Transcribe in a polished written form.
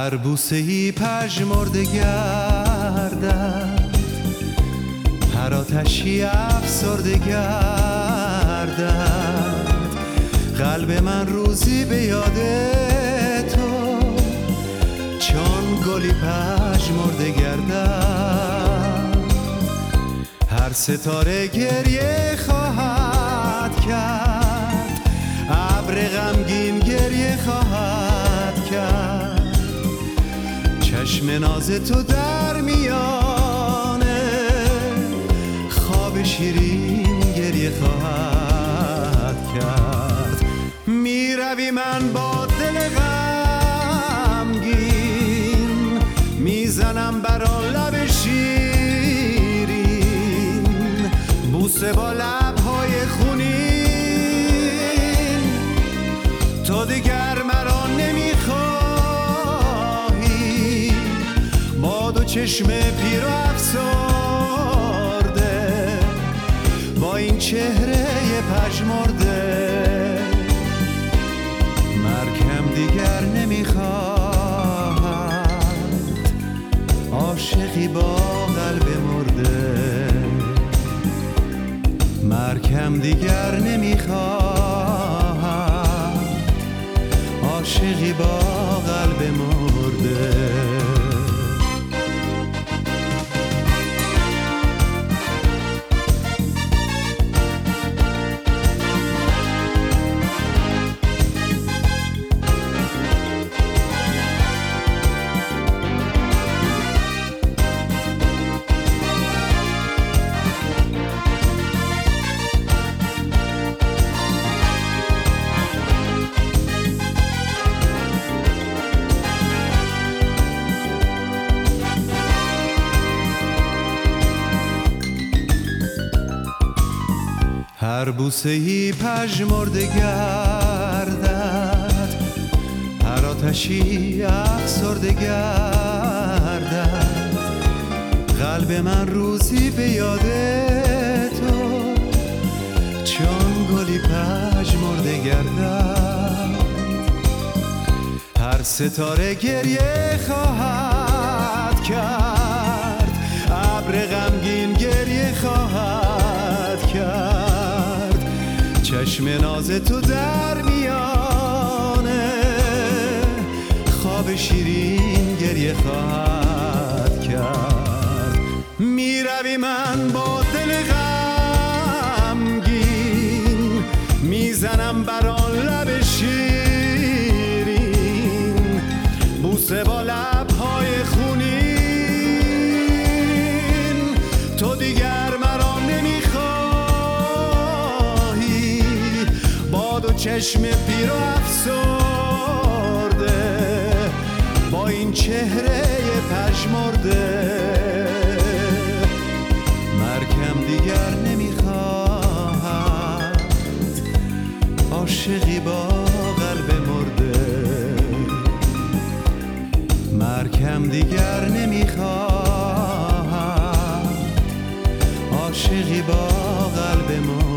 هر بوسه‌ای پژمرده گردد، هر آتشی افسرده گردد. قلب من روزی به یاد تو چون گلی پژمرده گردد. هر ستاره گریه خواهد کرد، ابر غمگین گریه خواهد کرد. چشم ناز تو در میانه خواب شیرین گریه خواهد کرد. میروی من با دل غمگین، میزنم بر آن لب شیرین، بوسه با لبهای خونین. تو دیگر مرا نمیخواهی، با دو چشم پیر و افسرده، با این چهره پژمرده. مرگم دیگر نمیخواهد، عاشقی با قلب مرده. مرگم دیگر نمیخواهد، عاشقی با قلب مرده. هر بوسه‌ای پژمرده گردد، هر آتشی افسرده گردد. قلب من روزی به یاد تو چون گلی پژمرده گردد. هر ستاره گریه خواهد کرد، ابر غمگین گریه خواهد کرد. چشم ناز تو در میانه خواب شیرین گریه خواهد کرد. میروی من با دل غمگین، میزنم بر آن لب شیرین، بوسه با لبهای خونین. تو دیگر مرا نمیخواهی، با دو چشم پیر و افسرده، با این چهره پژمرده. مرگم دیگر نمیخواهد، عاشقی با قلب مرده. مرگم دیگر نمیخواهد، عاشقی با قلب مرده.